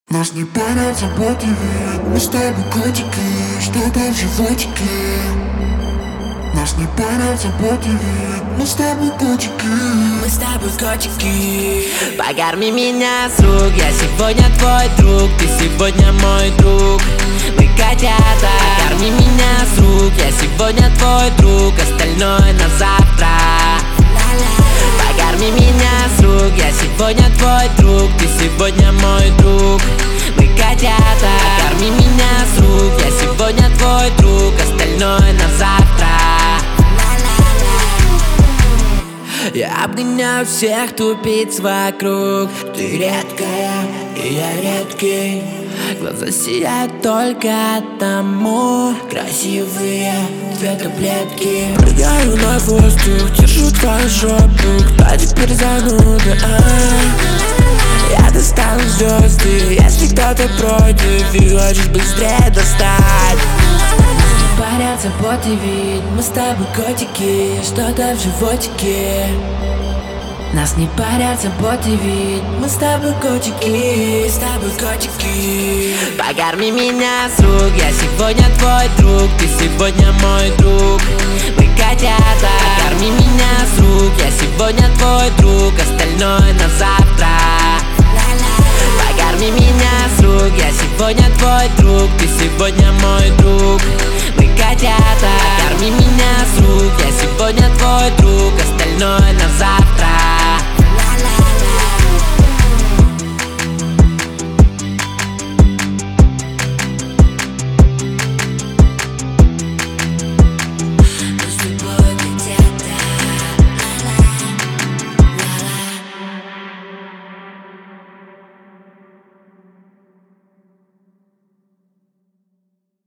Нас не парят заботы, ведь мы с тобой котики, что-то в животике. Нас не парят заботы, ведь мы с тобой котики. Мы с тобой котики. Покорми меня с рук, я сегодня твой друг, ты сегодня мой друг. Мы котята. Покорми меня с рук, я сегодня твой друг, остальное на завтра. Покорми меня с рук, я сегодня твой друг, ты сегодня мой друг. Мы котята. Покорми меня с рук, я сегодня твой друг, остальное на завтра. Я обгоняю всех тупиц вокруг. Ты редкая, и я редкий. Глаза сияют только тому. Красивые две таблетки. Прыгаю на воздух, держу твою жопу. Кто теперь зануда? Я достану звезды, если кто-то против и хочешь быстрее достать. Парят заботы, ведь мы с тобой котики, что-то в животике. Нас не парят заботы, ведь мы с тобой котики, с тобой котики. Покорми меня с рук, я сегодня твой друг, ты сегодня мой друг. Мы котята. Покорми меня с рук, я сегодня твой друг, остальное на завтра. Покорми меня с рук, я сегодня твой друг, ты сегодня мой друг. Мы котята. Покорми меня с рук, я сегодня твой друг, остальное на завтра.